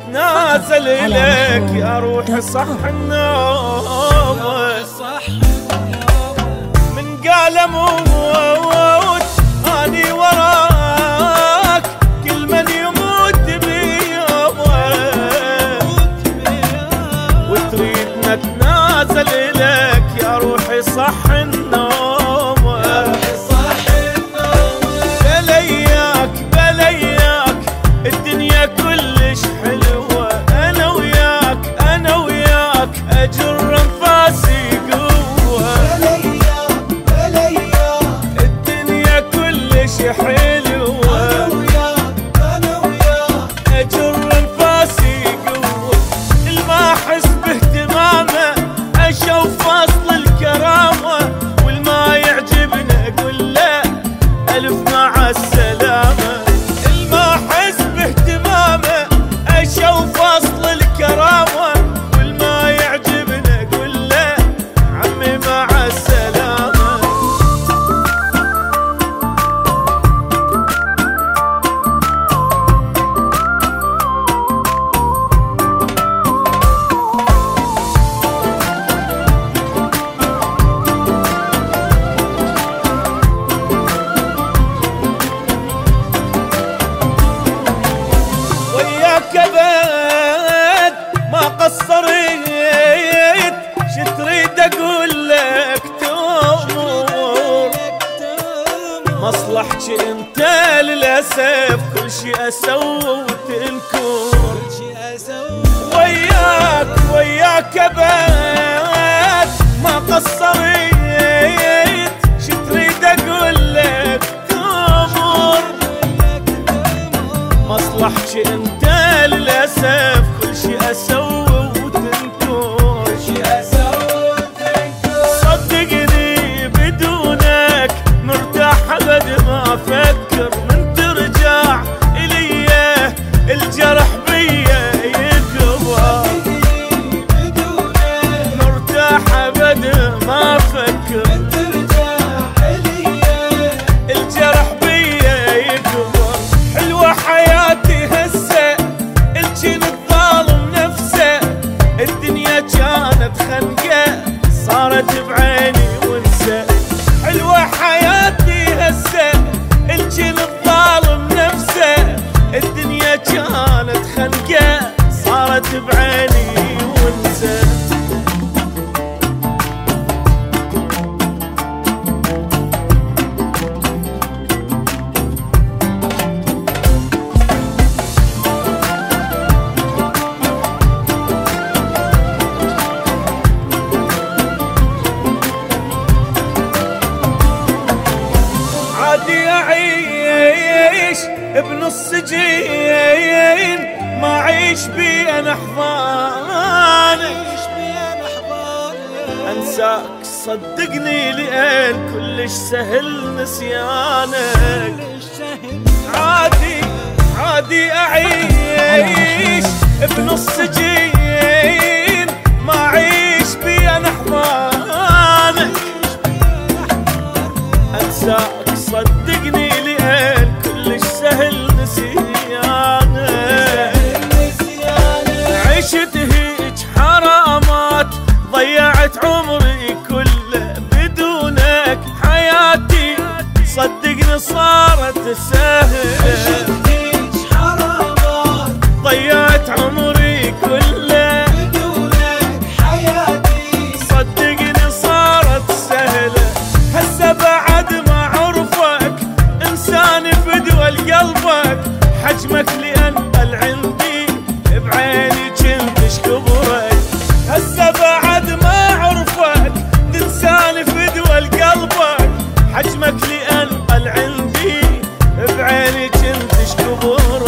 اتنازل إليك يا روحي صح النوم. من قال اموت اني وراك، كل من يموت بيومه، وتريد ما اتنازل إليك يا روحي صح النوم. بلياك الدنيا كلش حلوة، انا وياك اجر انفاسي قوة. الدنيا كلش حلوة، انا وياك اجر انفاسي قوة. الما احس باهتمامه اشوف اصل الكرامة، والما يعجبني اقول له الف مع السلامة. الما احس باهتمامه اشوف اصل الكرامة، والما يعجبني اقول له عمي مع السلامة. كبد ما قصريت، شتريد اقول لك تأمر مصلحتي انت للاسف، كل شي اسوي وتنكر. وياك كبد ما قصريت، شتريد اقول لك تأمر مصلحتي انت للأسف، كل شي أسوي وتنكر. صدقني بدونك مرتاح أبد ما أفكر، من ترجع إلي الجرح بيا يكبر. مرتاح أبد ما أفكر، الجرح بيا يكبر. حلوة حياتي هسه الجن الظالم نفسه، الدنيا كانت خنقة صارت بعيني ونسى. حلوة حياتي هسه الجن الظالم نفسه، الدنيا كانت خنقة صارت بعيني ونسى. عادي أعيش بنص جين، ما أعيش بين أحضانك. أنساك صدقني لأن كلش سهل نسيانك. عادي أعيش بنص جين، ما أعيش بين أحضانك. أنساك صدقني لأن كلش سهل نسيانك. عشت هيج حرامات ضيعت عمري كله بدونك، حياتي صدقني صارت سهل. ضيعت عمري كله بدونك، حياتي صدقني صارت سهلة. هسه بعد ما عرفك انسان فدوى قلبك، حجمك لأنقل عندي بعيني كنتش كبرك. هسه بعد ما عرفك انسان فدوى قلبك، حجمك لأنقل عندي بعيني كنتش كبرك.